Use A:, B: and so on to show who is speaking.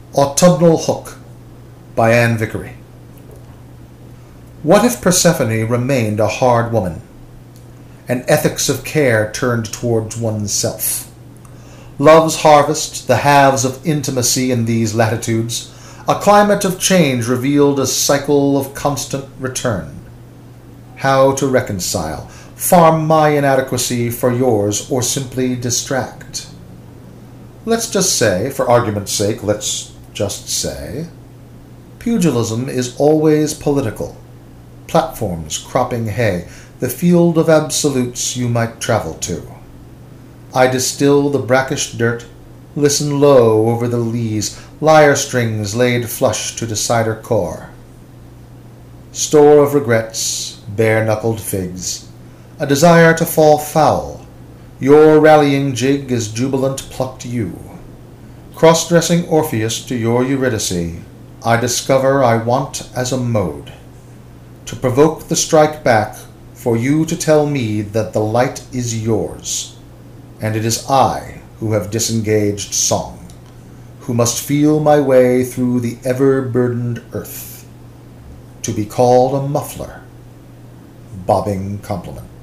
A: Autumnal Hook by Anne Vickery. What if Persephone remained a hard woman? An ethics of care turned towards oneself. Love's harvest, the halves of intimacy in these latitudes, a climate of change revealed a cycle of constant return. How to reconcile, farm my inadequacy for yours, or simply distract? Let's just say, for argument's sake, let's just say, pugilism is always political. Platforms cropping hay, the field of absolutes you might travel to. I distill the brackish dirt, listen low over the lees, lyre strings laid flush to decider core. Store of regrets, bare-knuckled figs, a desire to fall foul. Your rallying jig is jubilant plucked yew. Cross-dressing Orpheus to your Eurydice, I discover I want as a mode. To provoke the strike back, for you to tell me that the light is yours, and it is I who have disengaged song, who must feel my way through the ever-burdened earth, to be called a muffler, bobbing compliment.